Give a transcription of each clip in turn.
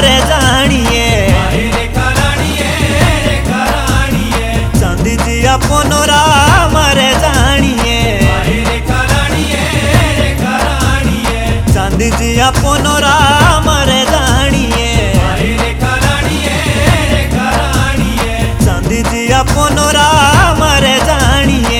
मरे जानिए चांद जिया पोनोरा मरे जानिए चांद जिया पोनोरा मरे जानिए चांद जिया पोनोरा मरे जानिए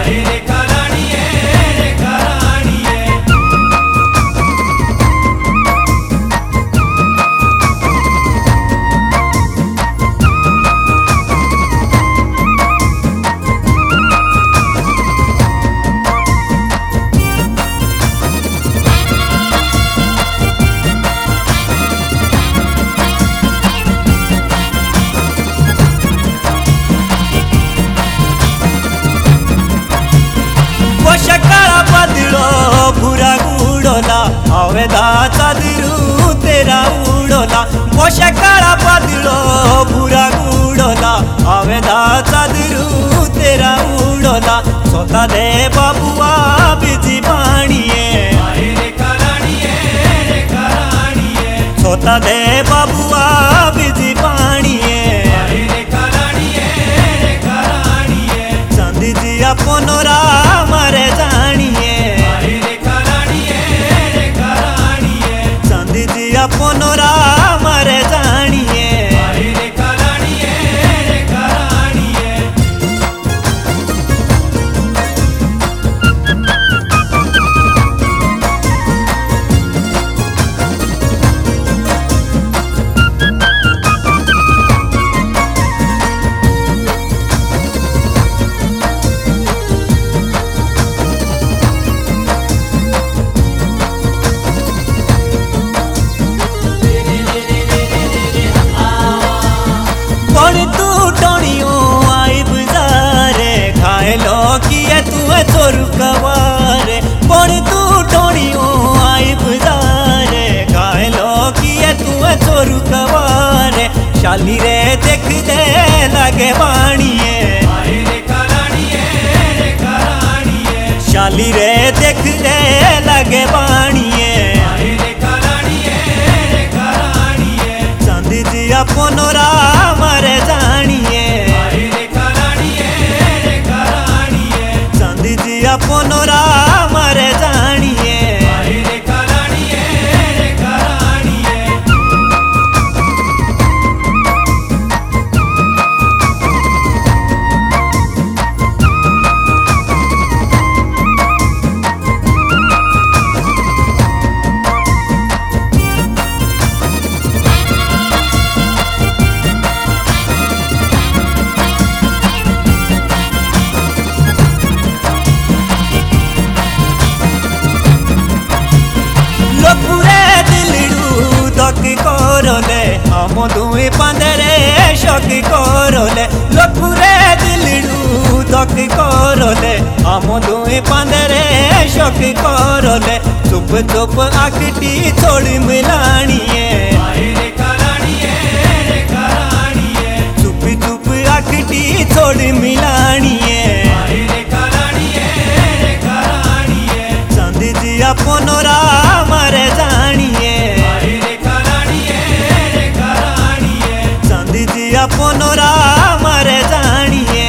काळा बदलो भुरा उडोला अवेदा चादरू तेरा उडोला पोशा काळा बदलो भुरा उडोला अवेदा चादरू तेरा उडोला स्वतः दे बाबुआ बिजी पाणीए स्वतः दे बाबुआ बिजी पाणीए चांद जिया पोनोरा मरे जानिए चांद जिया पोनोरा मरे जानिए चोरू कवारे पण तू टोणियो आई बुजारे खाएलो किए तू चोरू कवारे शाली रे देख दे लगे बाणिए शाली रे देख दे लगे बाणिए चांद जिया पोनोरा मरे जानिए जिया पोनोरा मरे जानिए कोरोले हम दुई पंदरे शोक कोरोले लोपुरे दिलड़ू तक कोरोले हम दुई पंदरे शोक कोरोले चुप चुप आखटी थोड़ी मिलानिए चुप चुप आखटी थोड़ी मिलानिए चांद जिया पोनोरा मरे जानिए जिया पोनोरा मरे जानिए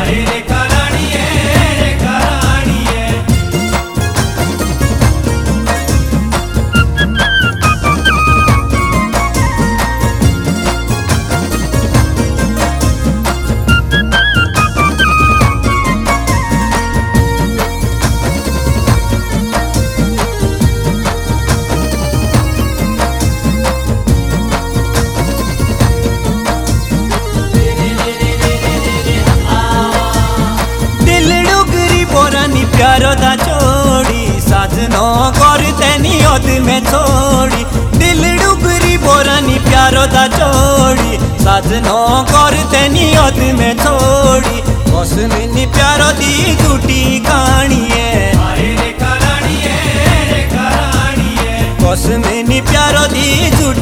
प्यारो दा चोड़ी साजनो करते नियत में छोड़ी दिल डुगरी बोरानी प्यारो दा चोड़ी साजनो करते नियत में छोड़ी कसमिनी प्यारो दी टूटी कहानिए कसमिनी प्यारो दी